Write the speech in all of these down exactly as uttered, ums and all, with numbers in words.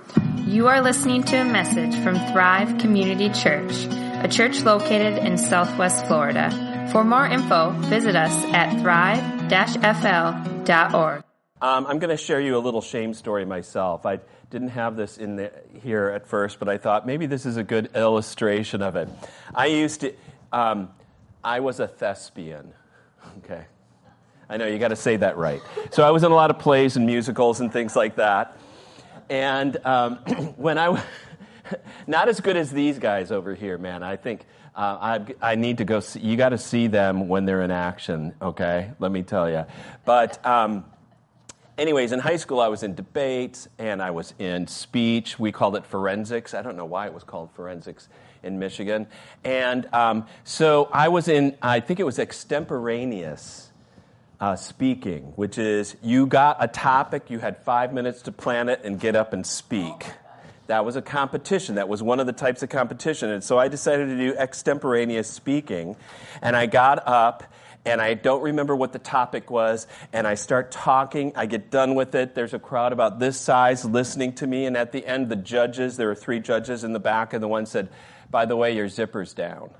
You are listening to a message from Thrive Community Church, a church located in Southwest Florida. For more info, visit us at thrive dash f l dot org. Um, I'm going to share you a little shame story myself. I didn't have this in the, here at first, but I thought maybe this is a good illustration of it. I used to, um, I was a thespian, okay? I know, you got to say that right. So I was in a lot of plays and musicals and things like that. And um, when I, not as good as these guys over here, man. I think uh, I I need to go see, you got to see them when they're in action, okay? Let me tell you. But um, anyways, in high school I was in debates and I was in speech. We called it forensics. I don't know why it was called forensics in Michigan. And um, so I was in, I think it was extemporaneous Uh, speaking, which is you got a topic, you had five minutes to plan it and get up and speak. That was a competition. That was one of the types of competition. And so I decided to do extemporaneous speaking. And I got up, and I don't remember what the topic was, and I start talking. I get done with it. There's a crowd about this size listening to me. And at the end, the judges, there were three judges in the back, and the one said, "By the way, your zipper's down."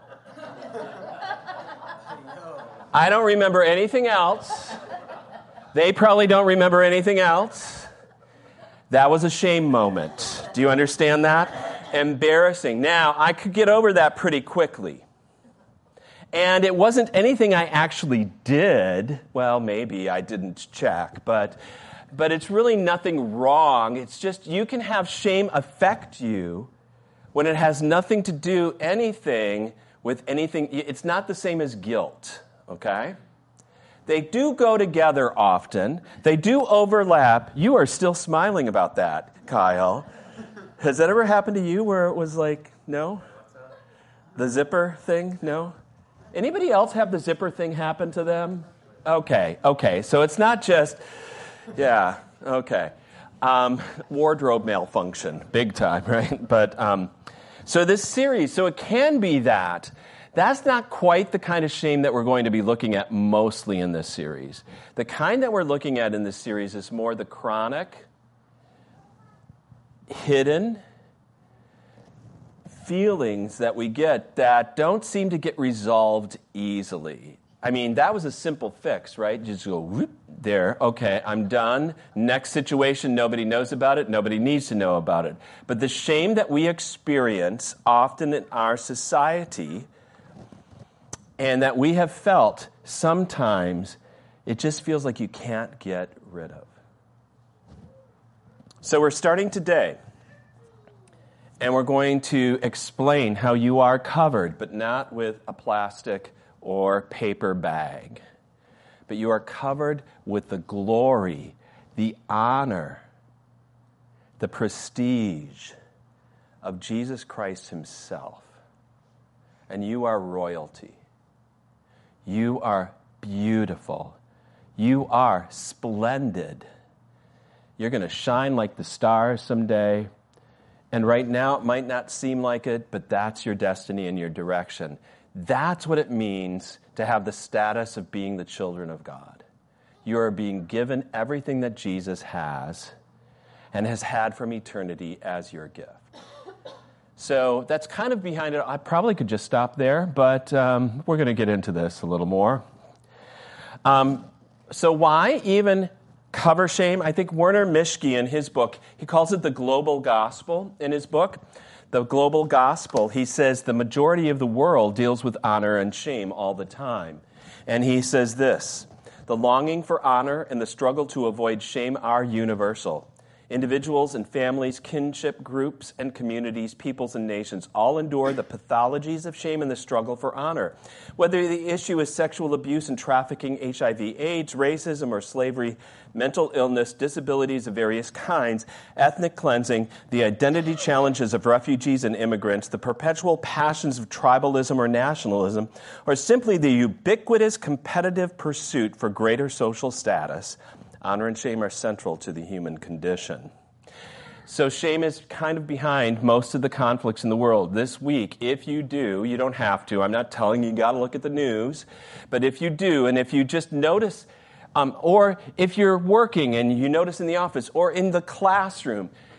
I don't remember anything else. They probably don't remember anything else. That was a shame moment. Do you understand that? Embarrassing. Now, I could get over that pretty quickly. And it wasn't anything I actually did. Well, maybe I didn't check, but but it's really nothing wrong. It's just you can have shame affect you when it has nothing to do anything with anything. It's not the same as guilt. Okay? They do go together often. They do overlap. You are still smiling about that, Kyle. Has that ever happened to you where it was like, no? The zipper thing? No? Anybody else have the zipper thing happen to them? Okay, okay. So it's not just, yeah, okay. Um, wardrobe malfunction, big time, right? But, um, so this series, so it can be that. That's not quite the kind of shame that we're going to be looking at mostly in this series. The kind that we're looking at in this series is more the chronic, hidden feelings that we get that don't seem to get resolved easily. I mean, that was a simple fix, right? Just go, whoop, there, okay, I'm done. Next situation, nobody knows about it. Nobody needs to know about it. But the shame that we experience often in our society and that we have felt sometimes, it just feels like you can't get rid of. So we're starting today, and we're going to explain how you are covered, but not with a plastic or paper bag. But you are covered with the glory, the honor, the prestige of Jesus Christ himself. And you are royalty. You are beautiful. You are splendid. You're going to shine like the stars someday. And right now, it might not seem like it, but that's your destiny and your direction. That's what it means to have the status of being the children of God. You are being given everything that Jesus has and has had from eternity as your gift. So that's kind of behind it. I probably could just stop there, but um, we're going to get into this a little more. Um, so why even cover shame? I think Werner Mischke, in his book, he calls it the global gospel in his book. The global gospel, he says, the majority of the world deals with honor and shame all the time. And he says this, the longing for honor and the struggle to avoid shame are universal. Individuals and families, kinship groups and communities, peoples and nations all endure the pathologies of shame and the struggle for honor. Whether the issue is sexual abuse and trafficking, H I V AIDS, racism or slavery, mental illness, disabilities of various kinds, ethnic cleansing, the identity challenges of refugees and immigrants, the perpetual passions of tribalism or nationalism, or simply the ubiquitous competitive pursuit for greater social status, honor and shame are central to the human condition. So shame is kind of behind most of the conflicts in the world. This week, if you do, you don't have to. I'm not telling you you got to look at the news. But if you do, and if you just notice, um, or if you're working and you notice in the office or in the classroom,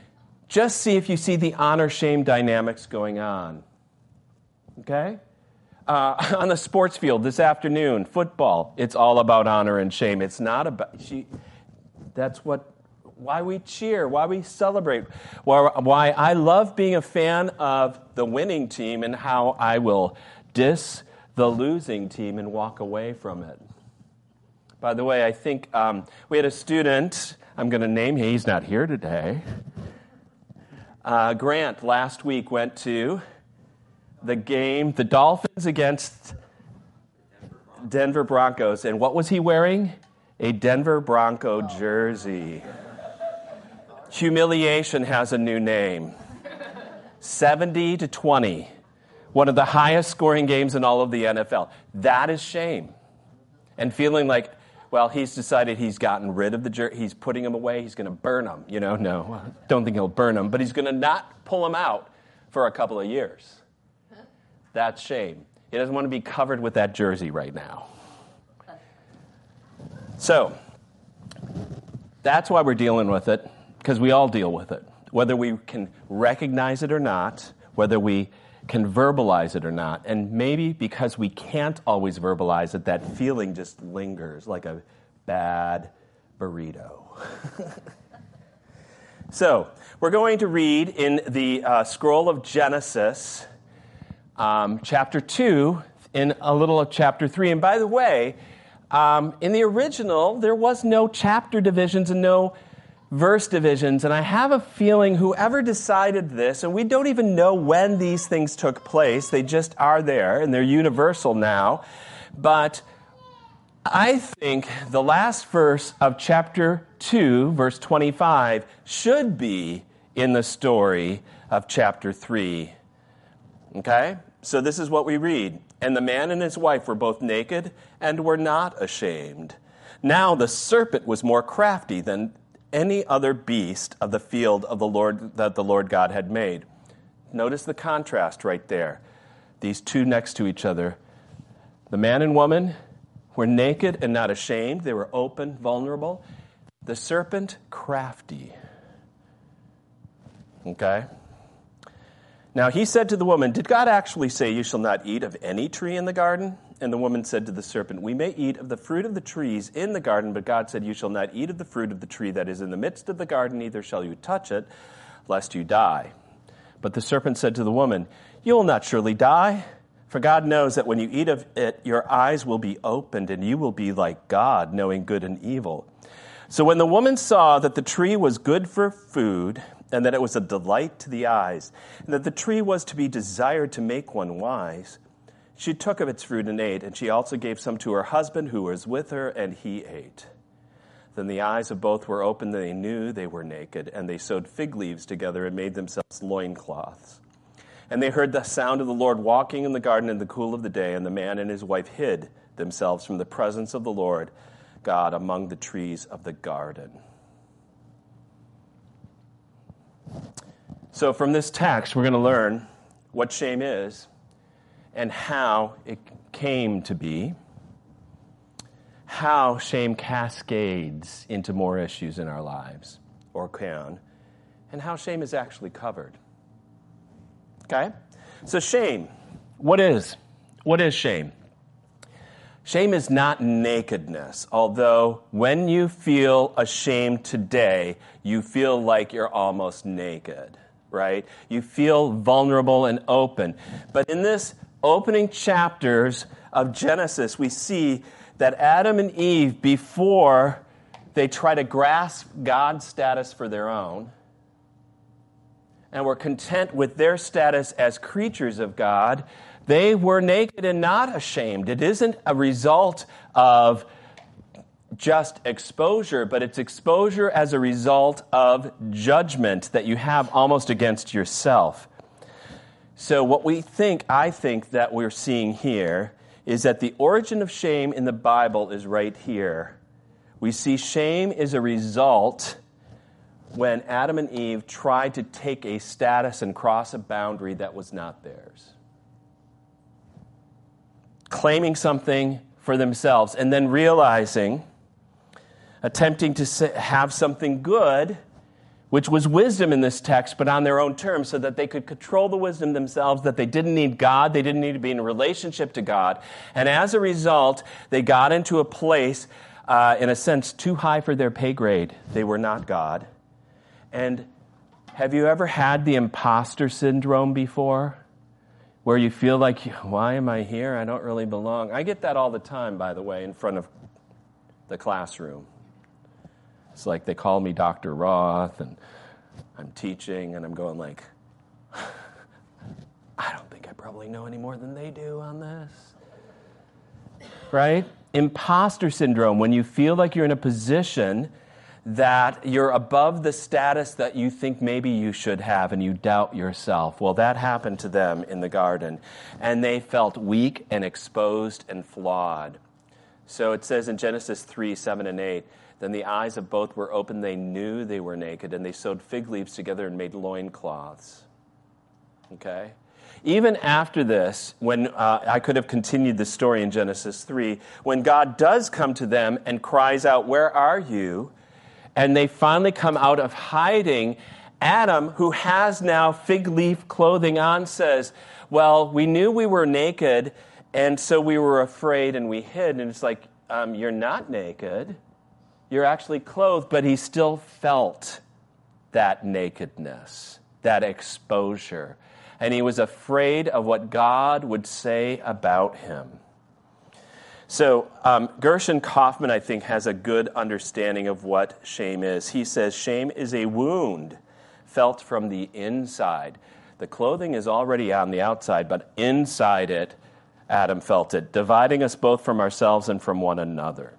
just see if you see the honor-shame dynamics going on. Okay? Uh, on the sports field this afternoon, football, it's all about honor and shame. It's not about... She, that's what... Why we cheer, why we celebrate, why, why I love being a fan of the winning team and how I will diss the losing team and walk away from it. By the way, I think um, we had a student, I'm going to name him, he's not here today. Uh, Grant last week went to the game, the Dolphins against Denver Broncos, and what was he wearing? A Denver Bronco jersey. Humiliation has a new name. seventy to twenty. One of the highest scoring games in all of the N F L. That is shame. And feeling like, well, he's decided he's gotten rid of the jersey. He's putting them away. He's going to burn them. You know, no, don't think he'll burn them. But he's going to not pull them out for a couple of years. That's shame. He doesn't want to be covered with that jersey right now. So, that's why we're dealing with it. Because we all deal with it, whether we can recognize it or not, whether we can verbalize it or not. And maybe because we can't always verbalize it, that feeling just lingers like a bad burrito. So, we're going to read in the uh, scroll of Genesis, um, chapter two, in a little of chapter three. And by the way, um, in the original, there was no chapter divisions and no verse divisions, and I have a feeling whoever decided this, and we don't even know when these things took place, they just are there, and they're universal now, but I think the last verse of chapter two, verse twenty-five, should be in the story of chapter three. Okay? So this is what we read. And the man and his wife were both naked and were not ashamed. Now the serpent was more crafty than any other beast of the field of the Lord that the Lord God had made. Notice the contrast right there. These two next to each other. The man and woman were naked and not ashamed. They were open, vulnerable. The serpent, crafty. Okay? Now he said to the woman, "Did God actually say you shall not eat of any tree in the garden?" And the woman said to the serpent, "We may eat of the fruit of the trees in the garden, but God said, you shall not eat of the fruit of the tree that is in the midst of the garden, neither shall you touch it, lest you die." But the serpent said to the woman, "You will not surely die, for God knows that when you eat of it, your eyes will be opened, and you will be like God, knowing good and evil." So when the woman saw that the tree was good for food, and that it was a delight to the eyes, and that the tree was to be desired to make one wise, she took of its fruit and ate, and she also gave some to her husband who was with her, and he ate. Then the eyes of both were opened, and they knew they were naked, and they sewed fig leaves together and made themselves loincloths. And they heard the sound of the Lord walking in the garden in the cool of the day, and the man and his wife hid themselves from the presence of the Lord God among the trees of the garden. So from this text, we're going to learn what shame is, and how it came to be, how shame cascades into more issues in our lives, or can, and how shame is actually covered. Okay? So shame, what is? What is shame? Shame is not nakedness, although when you feel ashamed today, you feel like you're almost naked, right? You feel vulnerable and open. But in this opening chapters of Genesis, we see that Adam and Eve, before they try to grasp God's status for their own, and were content with their status as creatures of God, they were naked and not ashamed. It isn't a result of just exposure, but it's exposure as a result of judgment that you have almost against yourself. So what we think, I think that we're seeing here is that the origin of shame in the Bible is right here. We see shame is a result when Adam and Eve tried to take a status and cross a boundary that was not theirs. Claiming something for themselves and then realizing, attempting to have something good which was wisdom in this text, but on their own terms, so that they could control the wisdom themselves, that they didn't need God, they didn't need to be in a relationship to God. And as a result, they got into a place, uh, in a sense, too high for their pay grade. They were not God. And have you ever had the imposter syndrome before? Where you feel like, why am I here? I don't really belong. I get that all the time, by the way, in front of the classroom. It's like they call me Doctor Roth, and I'm teaching, and I'm going like, I don't think I probably know any more than they do on this. Right? Imposter syndrome, when you feel like you're in a position that you're above the status that you think maybe you should have, and you doubt yourself. Well, that happened to them in the garden, and they felt weak and exposed and flawed. So it says in Genesis three, seven, and eight, then the eyes of both were open, they knew they were naked, and they sewed fig leaves together and made loincloths. Okay? Even after this, when uh, I could have continued the story in Genesis three, when God does come to them and cries out, where are you? And they finally come out of hiding, Adam, who has now fig leaf clothing on, says, well, we knew we were naked, and so we were afraid and we hid. And it's like, um, you're not naked. You're actually clothed. But he still felt that nakedness, that exposure. And he was afraid of what God would say about him. So um, Gershon Kaufman, I think, has a good understanding of what shame is. He says, shame is a wound felt from the inside. The clothing is already on the outside, but inside it, Adam felt it, dividing us both from ourselves and from one another.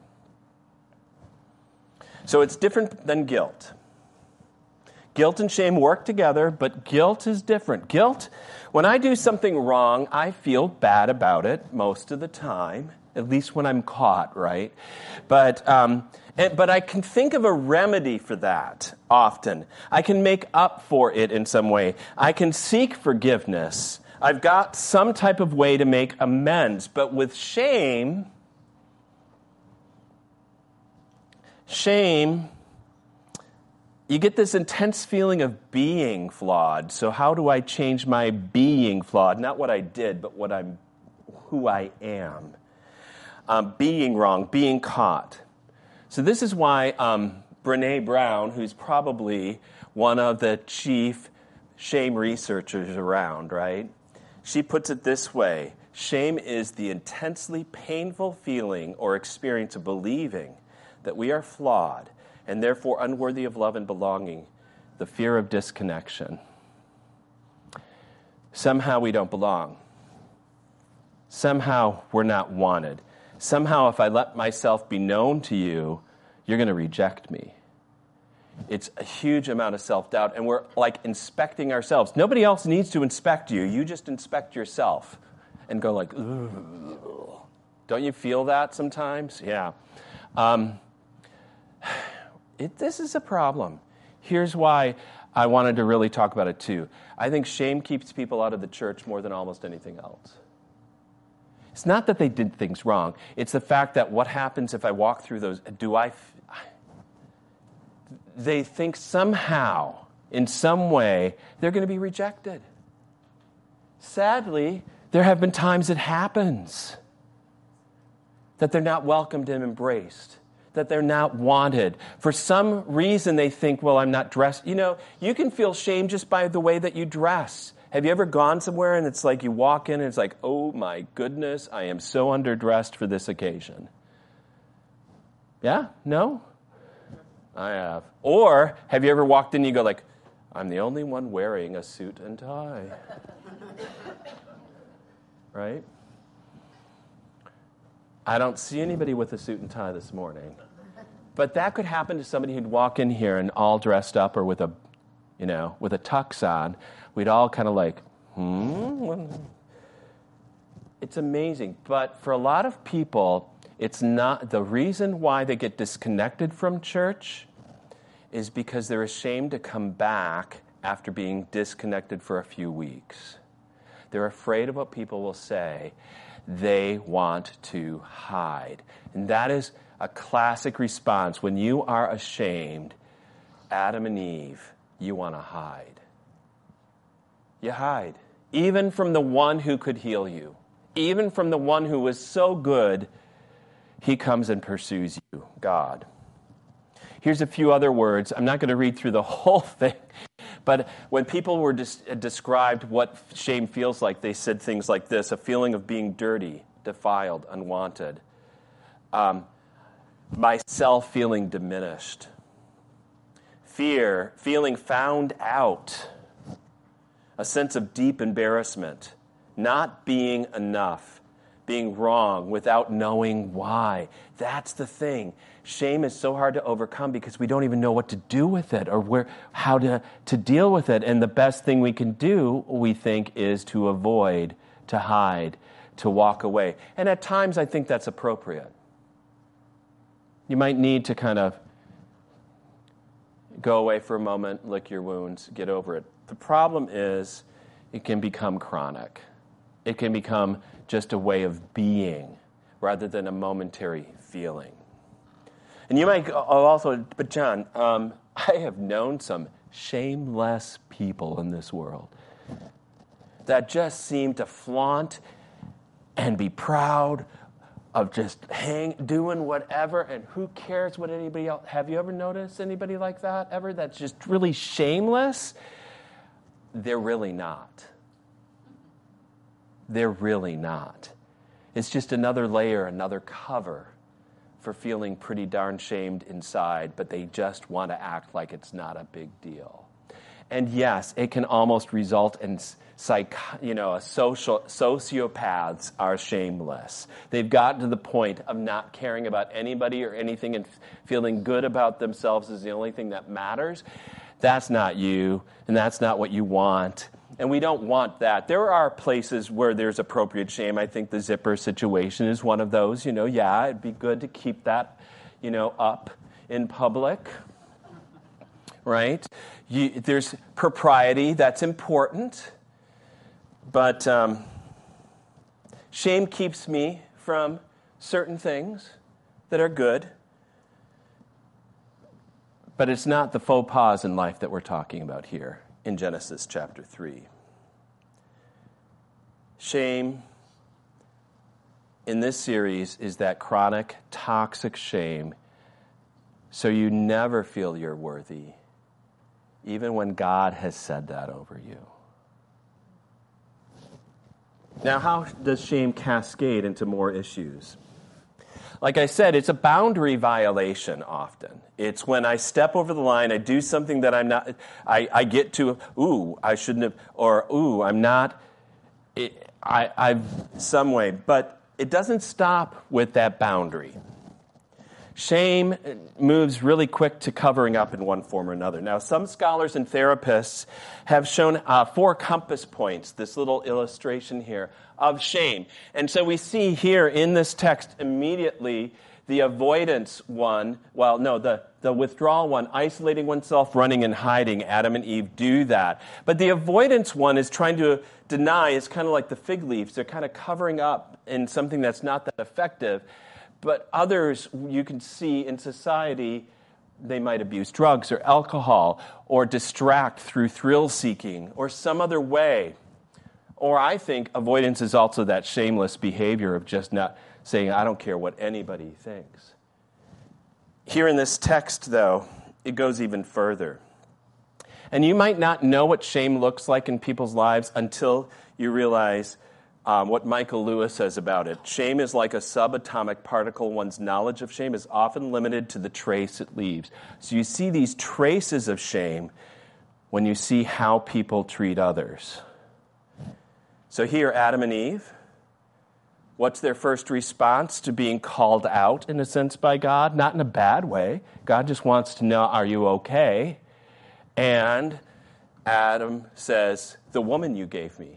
So it's different than guilt. Guilt and shame work together, but guilt is different. Guilt, when I do something wrong, I feel bad about it most of the time. At least when I'm caught, right? But um, and, but I can think of a remedy for that often. I can make up for it in some way. I can seek forgiveness. I've got some type of way to make amends. But with shame, shame, you get this intense feeling of being flawed. So how do I change my being flawed? Not what I did, but what I'm, who I am. Um, being wrong, being caught. So this is why um, Brene Brown, who's probably one of the chief shame researchers around, right? She puts it this way. Shame is the intensely painful feeling or experience of believing that we are flawed and therefore unworthy of love and belonging, the fear of disconnection. Somehow we don't belong. Somehow we're not wanted. Somehow, if I let myself be known to you, you're going to reject me. It's a huge amount of self-doubt, and we're like inspecting ourselves. Nobody else needs to inspect you. You just inspect yourself and go like, ugh. Don't you feel that sometimes? Yeah. Um, it, this is a problem. Here's why I wanted to really talk about it too. I think shame keeps people out of the church more than almost anything else. It's not that they did things wrong. It's the fact that what happens if I walk through those, do I, they think somehow, in some way, they're going to be rejected. Sadly, there have been times it happens that they're not welcomed and embraced, that they're not wanted. For some reason, they think, well, I'm not dressed. You know, you can feel shame just by the way that you dress. Have you ever gone somewhere and it's like you walk in and it's like, oh my goodness, I am so underdressed for this occasion? Yeah? No? I have. Or have you ever walked in and you go like, I'm the only one wearing a suit and tie? Right? I don't see anybody with a suit and tie this morning. But that could happen to somebody who'd walk in here and all dressed up or with a, you know, with a tux on. We'd all kind of like, hmm? It's amazing. But for a lot of people, it's not, the reason why they get disconnected from church is because they're ashamed to come back after being disconnected for a few weeks. They're afraid of what people will say. They want to hide. And that is a classic response. When you are ashamed, Adam and Eve you want to hide. You hide. Even from the one who could heal you. Even from the one who was so good, he comes and pursues you, God. Here's a few other words. I'm not going to read through the whole thing, but when people were des- described what shame feels like, they said things like this: a feeling of being dirty, defiled, unwanted. Um, myself feeling diminished. Fear, feeling found out. A sense of deep embarrassment. Not being enough. Being wrong without knowing why. That's the thing. Shame is so hard to overcome because we don't even know what to do with it or where, how to, to deal with it. And the best thing we can do, we think, is to avoid, to hide, to walk away. And at times, I think that's appropriate. You might need to kind of go away for a moment, lick your wounds, get over it. The problem is it can become chronic. It can become just a way of being rather than a momentary feeling. And you might also, but John, um, I have known some shameless people in this world that just seem to flaunt and be proud of just hang, doing whatever, and who cares what anybody else. Have you ever noticed anybody like that ever? That's just really shameless? They're really not. They're really not. It's just another layer, another cover for feeling pretty darn shamed inside, but they just want to act like it's not a big deal. And yes, it can almost result in psych, you know, a social sociopaths are shameless. They've gotten to the point of not caring about anybody or anything and feeling good about themselves is the only thing that matters. That's not you, and that's not what you want. And we don't want that. There are places where there's appropriate shame. I think the zipper situation is one of those. You know, yeah, it'd be good to keep that, you know, up in public, right? You, there's propriety. That's important. But um, shame keeps me from certain things that are good. But it's not the faux pas in life that we're talking about here in Genesis chapter three. Shame in this series is that chronic, toxic shame, so you never feel you're worthy, even when God has said that over you. Now, how does shame cascade into more issues? Like I said, it's a boundary violation often. It's when I step over the line, I do something that I'm not, I, I get to, ooh, I shouldn't have, or ooh, I'm not, it, I, I've, some way. But it doesn't stop with that boundary. Shame moves really quick to covering up in one form or another. Now, some scholars and therapists have shown uh, four compass points, this little illustration here, of shame. And so we see here in this text immediately the avoidance one, well, no, the, the withdrawal one, isolating oneself, running and hiding. Adam and Eve do that. But the avoidance one is trying to deny, is kind of like the fig leaves. They're kind of covering up in something that's not that effective. But others, you can see in society, they might abuse drugs or alcohol or distract through thrill-seeking or some other way. Or I think avoidance is also that shameless behavior of just not saying, I don't care what anybody thinks. Here in this text, though, it goes even further. And you might not know what shame looks like in people's lives until you realize Um, what Michael Lewis says about it. Shame is like a subatomic particle. One's knowledge of shame is often limited to the trace it leaves. So you see these traces of shame when you see how people treat others. So here, Adam and Eve, what's their first response to being called out, in a sense, by God? Not in a bad way. God just wants to know, are you okay? And Adam says, the woman you gave me.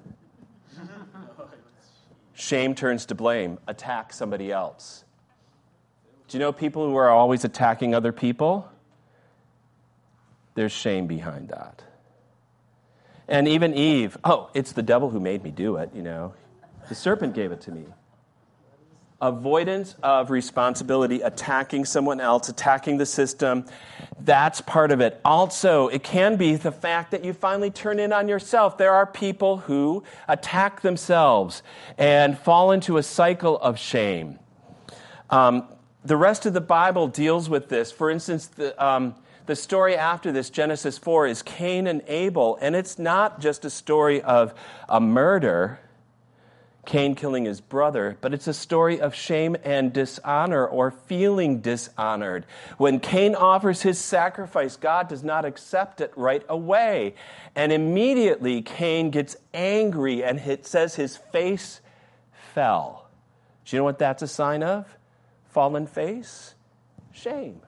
Shame turns to blame. Attack somebody else. Do you know people who are always attacking other people? There's shame behind that. And even Eve, oh, it's the devil who made me do it, you know. The serpent gave it to me. Avoidance of responsibility, attacking someone else, attacking the system, that's part of it. Also, it can be the fact that you finally turn in on yourself. There are people who attack themselves and fall into a cycle of shame. Um, the rest of the Bible deals with this. For instance, the, um, the story after this, Genesis four, is Cain and Abel, and it's not just a story of a murder, Cain killing his brother, but it's a story of shame and dishonor, or feeling dishonored. When Cain offers his sacrifice, God does not accept it right away. And immediately Cain gets angry, and it says his face fell. Do you know what that's a sign of? Fallen face? Shame.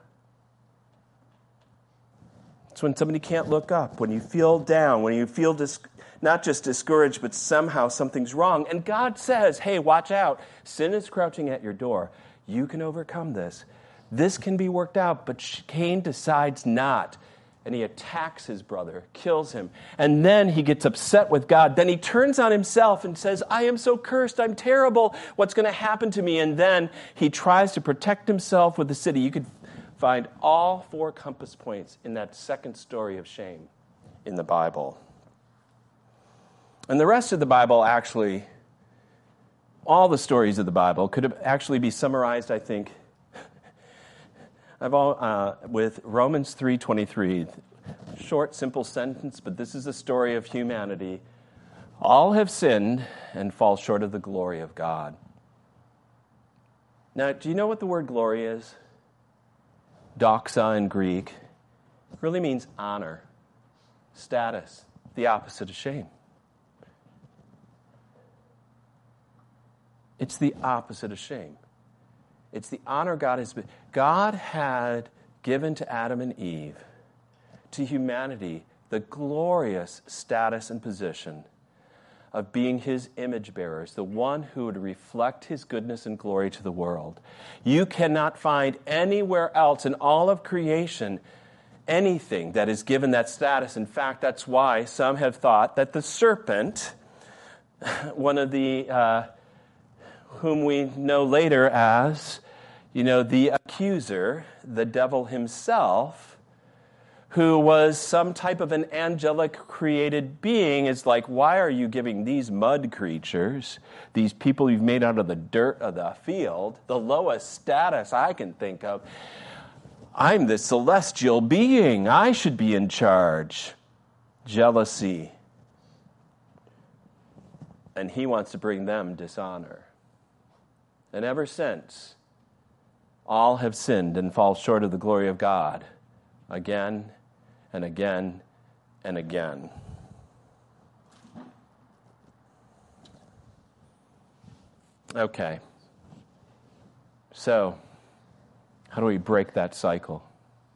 It's when somebody can't look up, when you feel down, when you feel dis- not just discouraged, but somehow something's wrong. And God says, hey, watch out. Sin is crouching at your door. You can overcome this. This can be worked out. But Cain decides not. And he attacks his brother, kills him. And then he gets upset with God. Then he turns on himself and says, I am so cursed. I'm terrible. What's going to happen to me? And then he tries to protect himself with the city. You could find all four compass points in that second story of shame in the Bible. And the rest of the Bible actually, all the stories of the Bible could actually be summarized, I think, I've all, uh, with Romans three twenty-three. Short, simple sentence, but this is a story of humanity. All have sinned and fall short of the glory of God. Now, do you know what the word glory is? Doxa in Greek. It really means honor, status, the opposite of shame. It's the opposite of shame. It's the honor God has been. God had given to Adam and Eve, to humanity, the glorious status and position of being his image bearers, the one who would reflect his goodness and glory to the world. You cannot find anywhere else in all of creation anything that is given that status. In fact, that's why some have thought that the serpent, one of the uh, whom we know later as, you know, the accuser, the devil himself, who was some type of an angelic created being, is like, why are you giving these mud creatures, these people you've made out of the dirt of the field, the lowest status I can think of? I'm the celestial being. I should be in charge. Jealousy. And he wants to bring them dishonor. And ever since, all have sinned and fall short of the glory of God again and again and again. Okay. So, how do we break that cycle?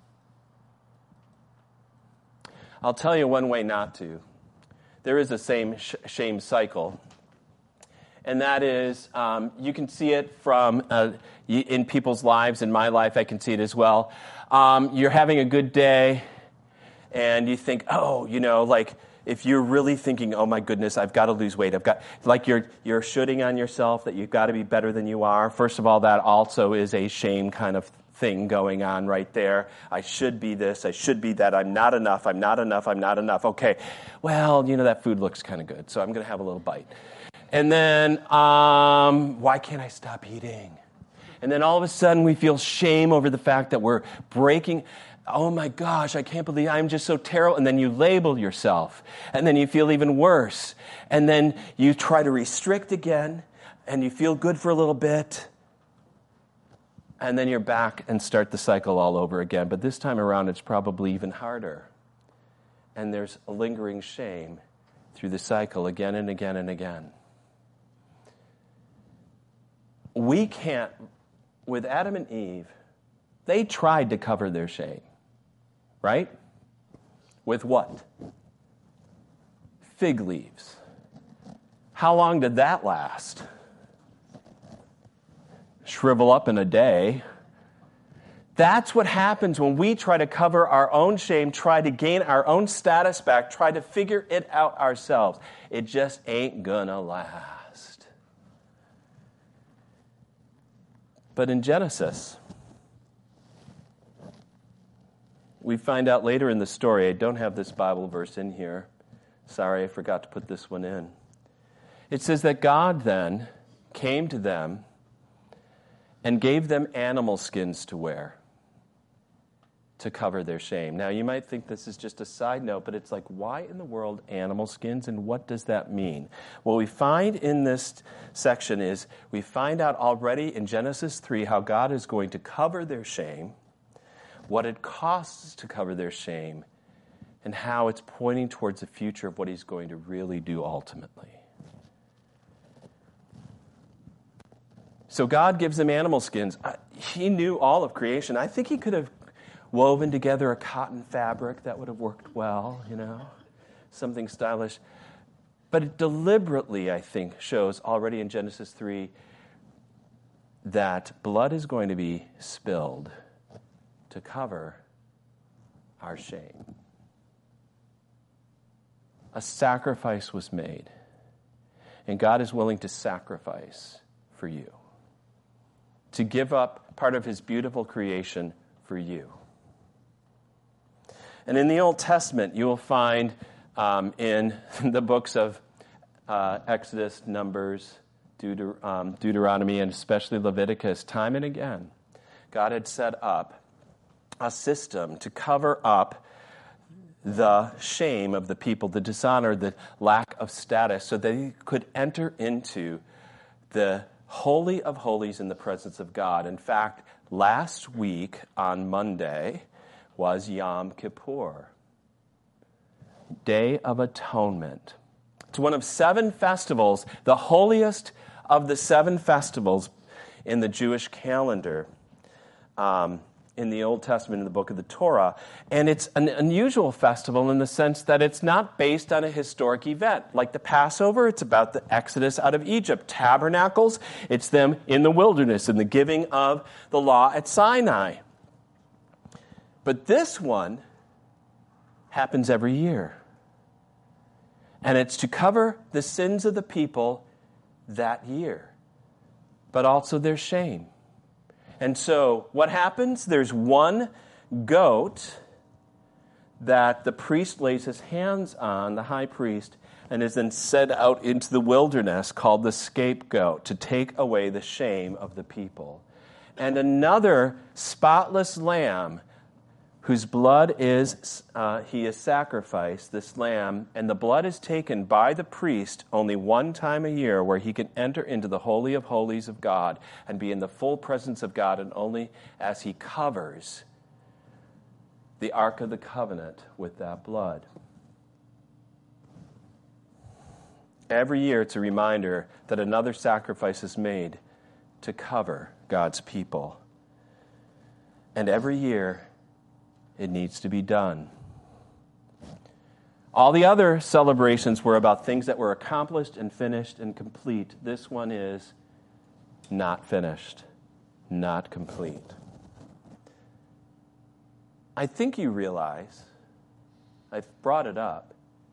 I'll tell you one way not to. There is a same sh- shame cycle. And that is, um, you can see it from uh, in people's lives. In my life, I can see it as well. Um, you're having a good day, and you think, oh, you know, like if you're really thinking, oh my goodness, I've got to lose weight. I've got, like you're you're shooting on yourself that you've got to be better than you are. First of all, that also is a shame kind of thing going on right there. I should be this. I should be that. I'm not enough. I'm not enough. I'm not enough. Okay, well, you know, that food looks kind of good, so I'm going to have a little bite. And then, um, why can't I stop eating? And then all of a sudden we feel shame over the fact that we're breaking. Oh my gosh, I can't believe I'm just so terrible. And then you label yourself. And then you feel even worse. And then you try to restrict again. And you feel good for a little bit. And then you're back and start the cycle all over again. But this time around it's probably even harder. And there's a lingering shame through the cycle again and again and again. We can't, with Adam and Eve, they tried to cover their shame, right? With what? Fig leaves. How long did that last? Shrivel up in a day. That's what happens when we try to cover our own shame, try to gain our own status back, try to figure it out ourselves. It just ain't gonna last. But in Genesis, we find out later in the story, I don't have this Bible verse in here. Sorry, I forgot to put this one in. It says that God then came to them and gave them animal skins to wear to cover their shame. Now, you might think this is just a side note, but it's like, why in the world animal skins, and what does that mean? What we find in this section is we find out already in Genesis three how God is going to cover their shame, what it costs to cover their shame, and how it's pointing towards the future of what he's going to really do ultimately. So God gives them animal skins. He knew all of creation. I think he could have woven together a cotton fabric that would have worked well, you know, something stylish. But it deliberately, I think, shows already in Genesis three that blood is going to be spilled to cover our shame. A sacrifice was made, and God is willing to sacrifice for you, to give up part of his beautiful creation for you. And in the Old Testament, you will find um, in the books of uh, Exodus, Numbers, Deuter- um, Deuteronomy, and especially Leviticus, time and again, God had set up a system to cover up the shame of the people, the dishonor, the lack of status, so they could enter into the Holy of Holies in the presence of God. In fact, last week on Monday was Yom Kippur, Day of Atonement. It's one of seven festivals, the holiest of the seven festivals in the Jewish calendar, um, in the Old Testament, in the book of the Torah. And it's an unusual festival in the sense that it's not based on a historic event. Like the Passover, it's about the Exodus out of Egypt. Tabernacles, it's them in the wilderness and the giving of the law at Sinai. But this one happens every year. And it's to cover the sins of the people that year, but also their shame. And so what happens? There's one goat that the priest lays his hands on, the high priest, and is then sent out into the wilderness called the scapegoat to take away the shame of the people. And another spotless lamb whose blood is, uh, he is sacrificed, this lamb, and the blood is taken by the priest only one time a year where he can enter into the Holy of Holies of God and be in the full presence of God, and only as he covers the Ark of the Covenant with that blood. Every year it's a reminder that another sacrifice is made to cover God's people. And every year it needs to be done. All the other celebrations were about things that were accomplished and finished and complete. This one is not finished, not complete. I think you realize, I've brought it up,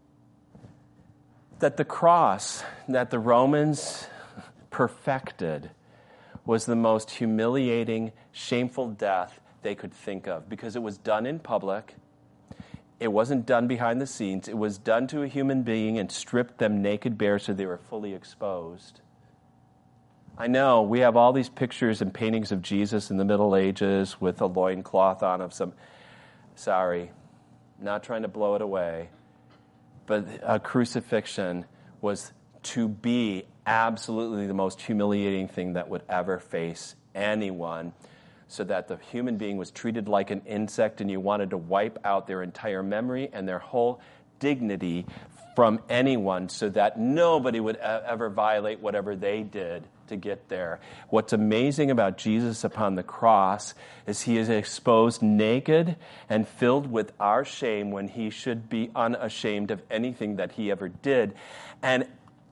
that the cross that the Romans perfected was the most humiliating, shameful death they could think of, because it was done in public. It wasn't done behind the scenes. It was done to a human being and stripped them naked bare so they were fully exposed. I know we have all these pictures and paintings of Jesus in the Middle Ages with a loincloth on of some, sorry, not trying to blow it away, but a crucifixion was to be absolutely the most humiliating thing that would ever face anyone, so that the human being was treated like an insect and you wanted to wipe out their entire memory and their whole dignity from anyone so that nobody would ever violate whatever they did to get there. What's amazing about Jesus upon the cross is he is exposed naked and filled with our shame when he should be unashamed of anything that he ever did. And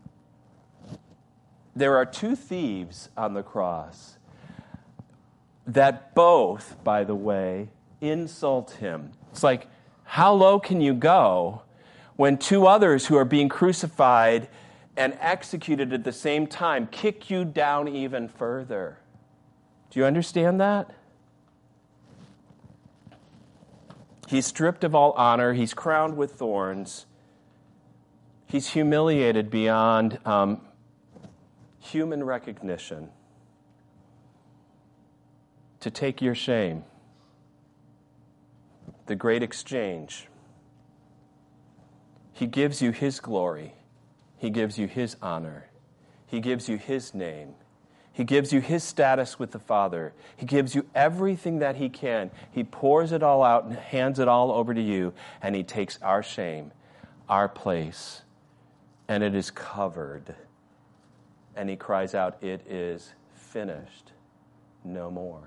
there are two thieves on the cross that both, by the way, insult him. It's like, how low can you go when two others who are being crucified and executed at the same time kick you down even further? Do you understand that? He's stripped of all honor. He's crowned with thorns. He's humiliated beyond um, human recognition to take your shame. The great exchange. He gives you his glory. He gives you his honor. He gives you his name. He gives you his status with the Father. He gives you everything that he can. He pours it all out and hands it all over to you, and he takes our shame, our place, and it is covered. And he cries out, "It is finished. No more."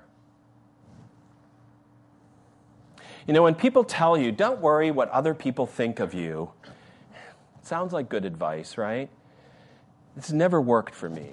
You know, when people tell you, don't worry what other people think of you, it sounds like good advice, right? It's never worked for me.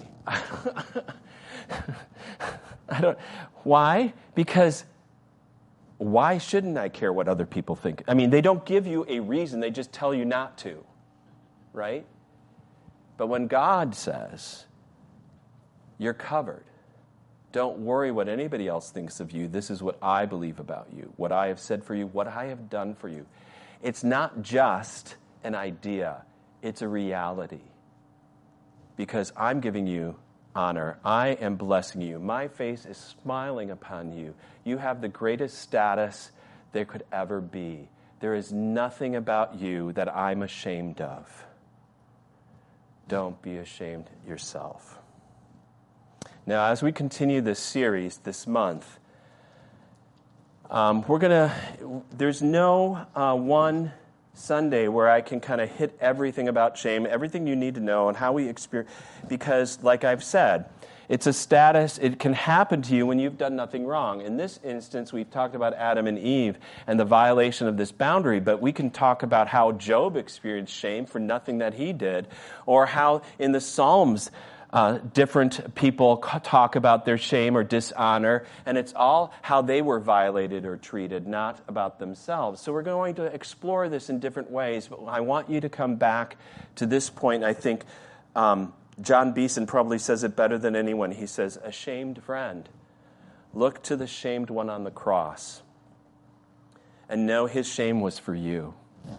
I don't. Why? Because why shouldn't I care what other people think? I mean, they don't give you a reason. They just tell you not to, right? But when God says, you're covered, don't worry what anybody else thinks of you. This is what I believe about you, what I have said for you, what I have done for you. It's not just an idea. It's a reality. Because I'm giving you honor. I am blessing you. My face is smiling upon you. You have the greatest status there could ever be. There is nothing about you that I'm ashamed of. Don't be ashamed yourself. Now, as we continue this series this month, um, we're going to, there's no uh, one Sunday where I can kind of hit everything about shame, everything you need to know and how we experience, because like I've said, it's a status, it can happen to you when you've done nothing wrong. In this instance, we've talked about Adam and Eve and the violation of this boundary, but we can talk about how Job experienced shame for nothing that he did, or how in the Psalms, Uh, different people talk about their shame or dishonor, and it's all how they were violated or treated, not about themselves. So we're going to explore this in different ways, but I want you to come back to this point. I think um, John Beeson probably says it better than anyone. He says, "A shamed friend, look to the shamed one on the cross, and know his shame was for you.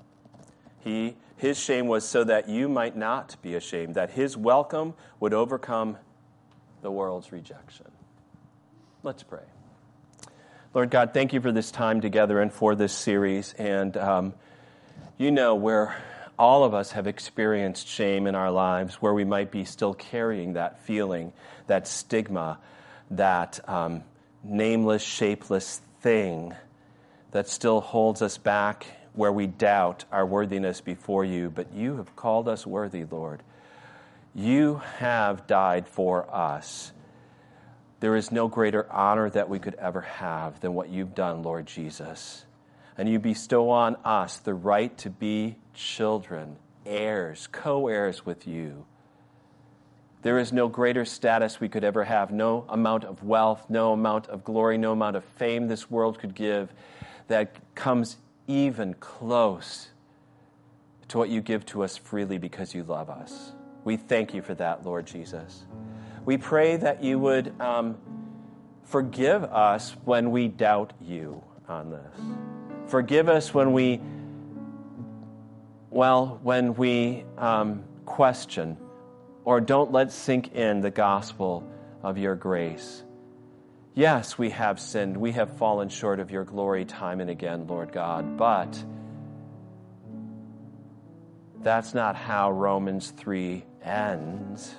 He His shame was so that you might not be ashamed, that his welcome would overcome the world's rejection." Let's pray. Lord God, thank you for this time together and for this series. And um, you know where all of us have experienced shame in our lives, where we might be still carrying that feeling, that stigma, that um, nameless, shapeless thing that still holds us back, where we doubt our worthiness before you. But you have called us worthy, Lord. You have died for us. There is no greater honor that we could ever have than what you've done, Lord Jesus. And you bestow on us the right to be children, heirs, co-heirs with you. There is no greater status we could ever have, no amount of wealth, no amount of glory, no amount of fame this world could give that comes even close to what you give to us freely because you love us. We thank you for that, Lord Jesus. We pray that you would um, forgive us when we doubt you on this. Forgive us when we, well, when we um, question or don't let sink in the gospel of your grace. Yes, we have sinned. We have fallen short of your glory time and again, Lord God. But that's not how Romans three ends.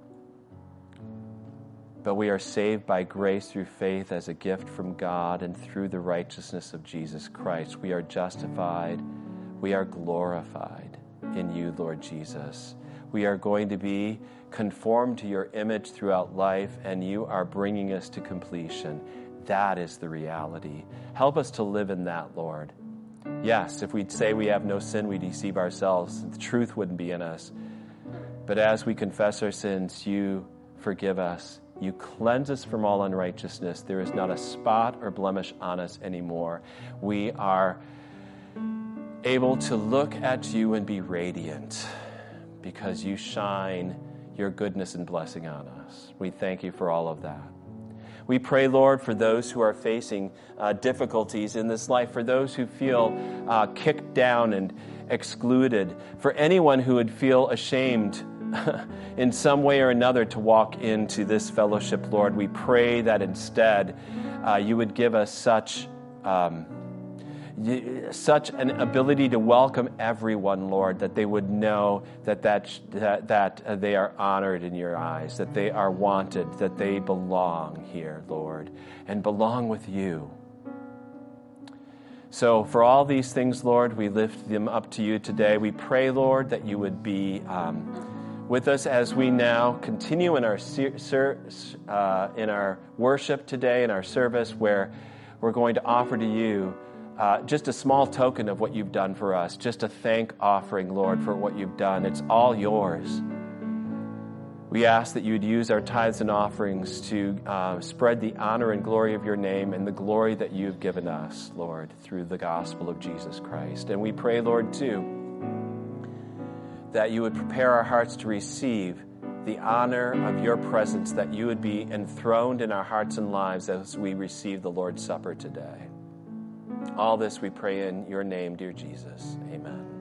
But we are saved by grace through faith as a gift from God and through the righteousness of Jesus Christ. We are justified. We are glorified in you, Lord Jesus. We are going to be conformed to your image throughout life, and you are bringing us to completion. That is the reality. Help us to live in that, Lord. Yes, if we'd say we have no sin, we deceive ourselves. The truth wouldn't be in us. But as we confess our sins, you forgive us. You cleanse us from all unrighteousness. There is not a spot or blemish on us anymore. We are able to look at you and be radiant because you shine your goodness and blessing on us. We thank you for all of that. We pray, Lord, for those who are facing uh, difficulties in this life, for those who feel uh, kicked down and excluded, for anyone who would feel ashamed in some way or another to walk into this fellowship, Lord. We pray that instead uh, you would give us such um, such an ability to welcome everyone, Lord, that they would know that that, that, that uh, they are honored in your eyes, that they are wanted, that they belong here, Lord, and belong with you. So for all these things, Lord, we lift them up to you today. We pray, Lord, that you would be um, with us as we now continue in our ser- uh, in our worship today, in our service, where we're going to offer to you Uh, just a small token of what you've done for us, just a thank offering, Lord, for what you've done. It's all yours. We ask that you would use our tithes and offerings to uh, spread the honor and glory of your name and the glory that you've given us, Lord, through the gospel of Jesus Christ. And we pray, Lord, too, that you would prepare our hearts to receive the honor of your presence, that you would be enthroned in our hearts and lives as we receive the Lord's Supper today. All this we pray in your name, dear Jesus. Amen.